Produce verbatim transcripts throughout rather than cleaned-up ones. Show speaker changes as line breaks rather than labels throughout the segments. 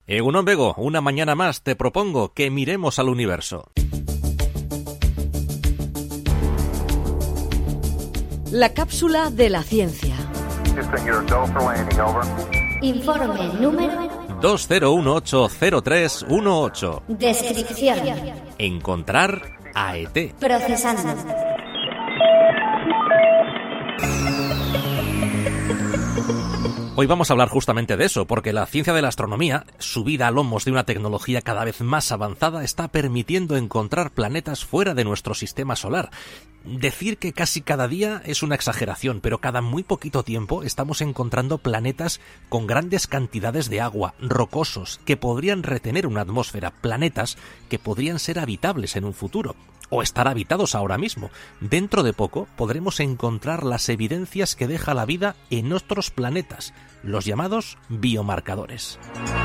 Egunon Bego, una mañana más te propongo que miremos al universo.
La cápsula de la ciencia.
Informe número
dos cero uno ocho cero tres uno ocho.
Descripción.
Encontrar a E T.
Procesando.
Hoy vamos a hablar justamente de eso, porque la ciencia de la astronomía, subida a lomos de una tecnología cada vez más avanzada, está permitiendo encontrar planetas fuera de nuestro sistema solar. Decir que casi cada día es una exageración, pero cada muy poquito tiempo estamos encontrando planetas con grandes cantidades de agua, rocosos, que podrían retener una atmósfera, planetas que podrían ser habitables en un futuro, o estar habitados ahora mismo. Dentro de poco podremos encontrar las evidencias que deja la vida en otros planetas, los llamados biomarcadores.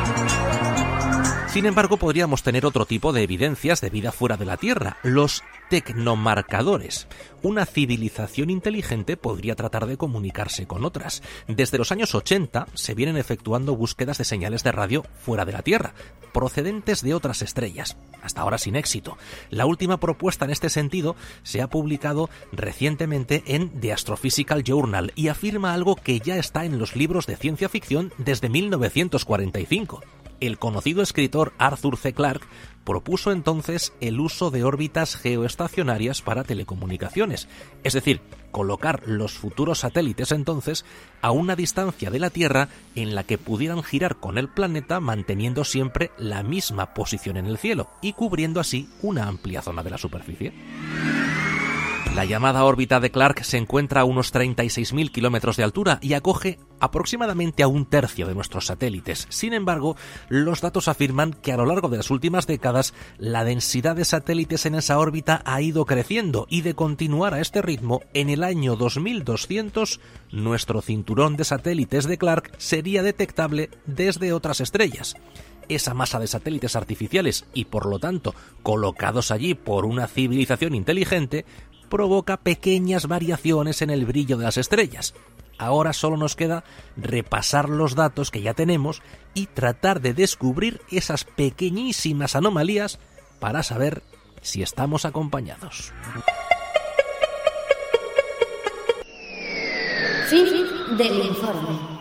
Sin embargo, podríamos tener otro tipo de evidencias de vida fuera de la Tierra, los tecnomarcadores. Una civilización inteligente podría tratar de comunicarse con otras. Desde los años ochenta se vienen efectuando búsquedas de señales de radio fuera de la Tierra, procedentes de otras estrellas, hasta ahora sin éxito. La última propuesta en este sentido se ha publicado recientemente en The Astrophysical Journal y afirma algo que ya está en los libros de ciencia ficción desde mil novecientos cuarenta y cinco. El conocido escritor Arthur C. Clarke propuso entonces el uso de órbitas geoestacionarias para telecomunicaciones, es decir, colocar los futuros satélites entonces a una distancia de la Tierra en la que pudieran girar con el planeta manteniendo siempre la misma posición en el cielo y cubriendo así una amplia zona de la superficie. La llamada órbita de Clarke se encuentra a unos treinta y seis mil kilómetros de altura y acoge aproximadamente a un tercio de nuestros satélites. Sin embargo, los datos afirman que a lo largo de las últimas décadas la densidad de satélites en esa órbita ha ido creciendo y de continuar a este ritmo, en el año dos mil doscientos, nuestro cinturón de satélites de Clarke sería detectable desde otras estrellas. Esa masa de satélites artificiales y, por lo tanto, colocados allí por una civilización inteligente, provoca pequeñas variaciones en el brillo de las estrellas. Ahora solo nos queda repasar los datos que ya tenemos y tratar de descubrir esas pequeñísimas anomalías para saber si estamos acompañados.
Fin del informe.